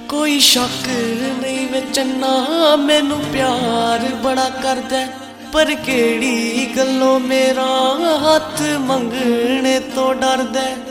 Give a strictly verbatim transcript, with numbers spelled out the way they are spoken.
कोई शक नहीं वे चन्ना मैनू प्यार बड़ा करदा, पर केड़ी गल्लों मेरा हाथ मंगने तो डरदा।